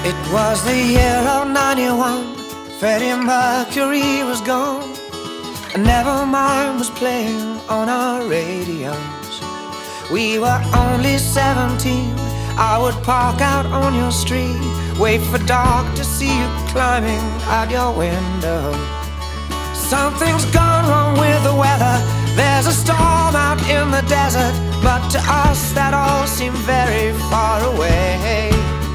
It was the year of '91. Freddie Mercury was gone, and Nevermind was playing on our radios. We were only 17. I would park out on your street, wait for dark to see you climbing out your window. Something's gone wrong with the weather. There's a storm out in the desert, but to us that all seemed very far away.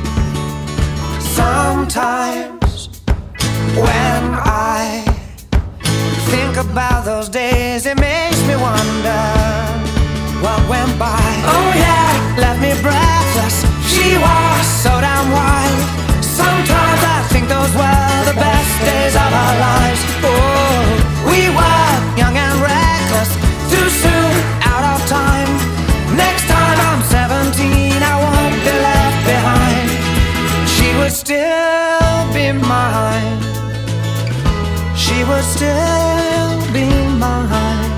Sometimes when I think about those days, it makes me wonder what went by. Oh yeah, left me breathless. She was so damn wild. Sometimes I think those were the best days of our lives. Oh, we were young and reckless, too soon out of time. Next time I'm 17, I won't be left behind. She would still be mine. She would still be mine.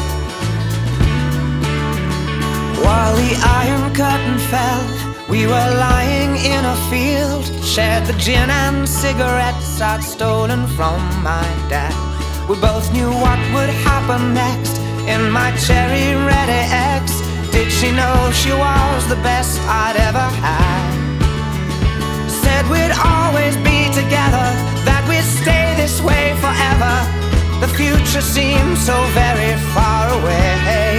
While the Iron Curtain fell, we were lying in a field, shared the gin and cigarettes I'd stolen from my dad. We both knew what would happen next in my cherry ready ex. Did she know she was the best I'd ever had? Said we'd always be together, that we'd stay this way forever. The future seemed so very far away.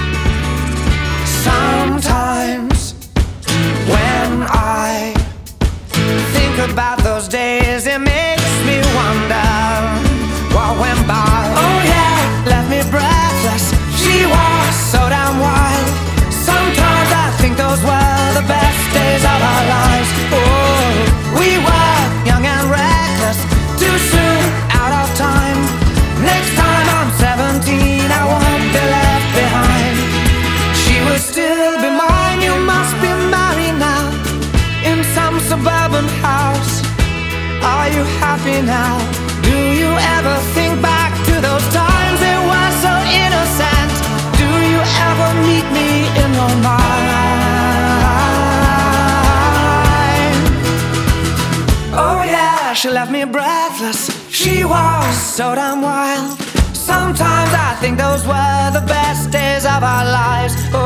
Sometimes when I think about those days, it makes me wonder what went by. Oh yeah, left me breathless. She was so damn wild. Sometimes I think those were the best days of our lives. Oh, we were young and reckless, too soon out of time. Next time I'm 17, I won't be left behind. She will still be mine. You must be married now, in some suburban house. Are you happy now? Do you ever think back to those times they were so innocent? Do you ever meet me in your mind? Oh yeah, she left me breathless. She was so damn wild. Sometimes I think those were the best days of our lives. Oh,